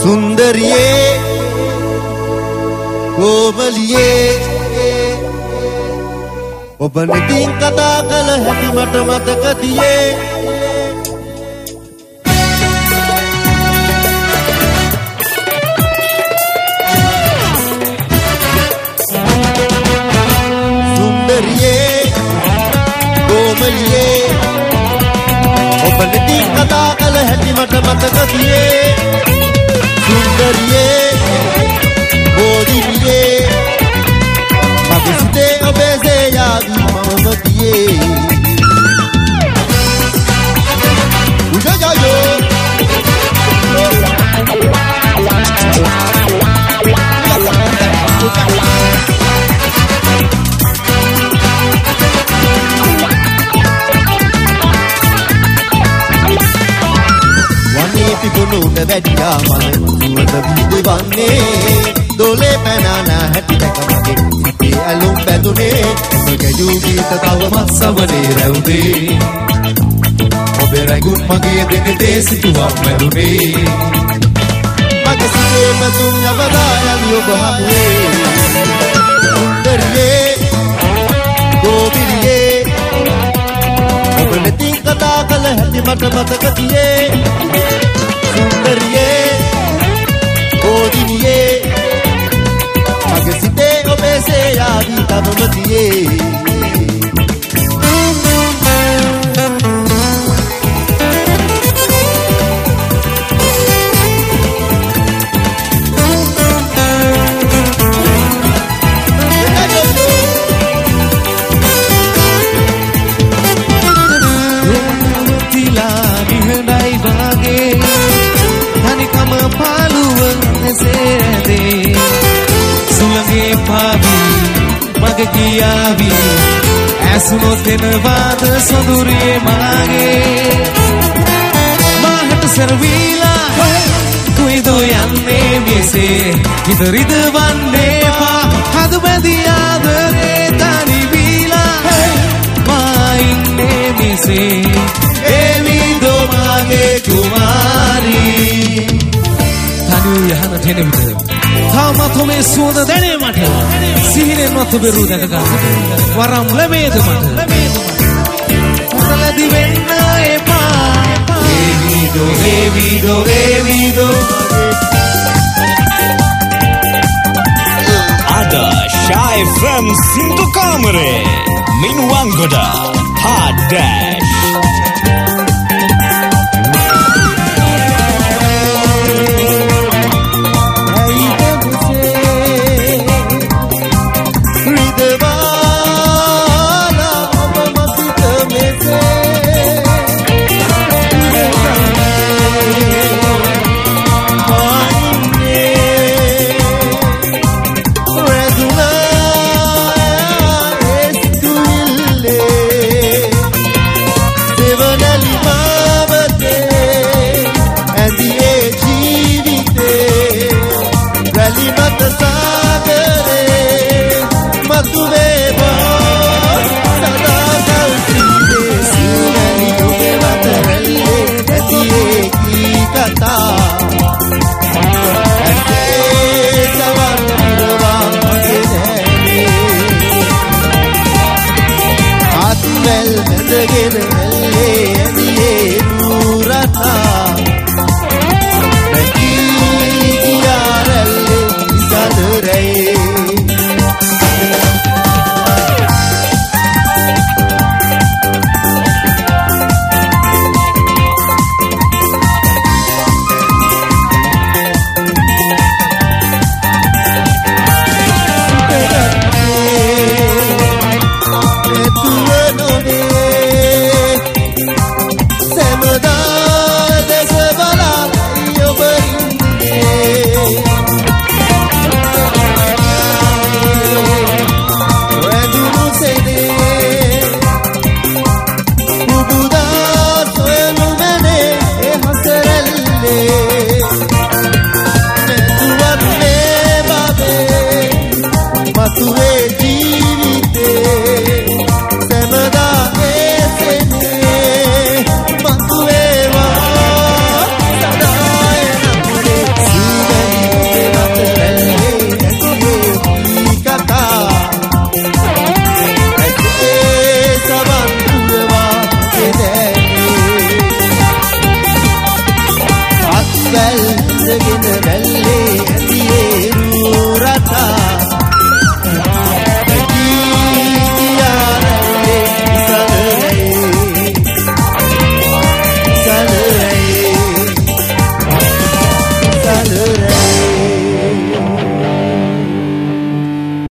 सुंदरिये कोमलिये ඔබ නිතින් කතා කළ හැටි මට මතක තියේ සුන්දරියේ කොමලියේ ඔබ නිතින් කතා කළ හැටි මට මතක තියේ සුන්දරියේ බෝධිරියේ මගේ සිතේ ඔබේ සේයාවි මම තියේ උජජයෝ වනේ පිපුණුන වැඩියා මන සුවඳ විදවන්නේ දොලේ පැනනා හැටි දැක මගේ සිතේ ඇලුම් බැඳුනේ මගයු ගීත තවමත් සවනේ රැවුනේ ඔබේ රැගුන් මගේ දෙනතේ සිතුවක් මැරුනේ මගේ සිතේ මතුන් යවදායන් ඔබ හමුවේ සුන්දරියේ ගෝබිරියේ ඔබ නැතින් කතා කළ හැටි මට මතක තියේ සුන්දරියේ ගෝබිරියේ මගේ සිතේ ඔබේ සේයාවි තවම තියේ මගේ කියාවි ඇසුනොත් එනවාද සොඳුරියේ මාගේ මාහට සරවිලා කුයිදෝ යන්නේ මෙසේ විතරිද වන්නේ පා හද බැඳි ආදරේ තනි වීලා මා ඉන්නේ මෙසේ එවිදෝ මාගේ කුමාරී තනු යහන දෙනෙවිද තාමත් මේ සුවඳ දැනේ මට සිහිනෙන් මත බෙරු දැක ගන්නට වරම් ලැබේද මට සලදි වෙන්න එපා එවිදෝ Ada Shy from Sintu Kamare Minuangoda Hard Dash ඇඳගෙන වැල්ල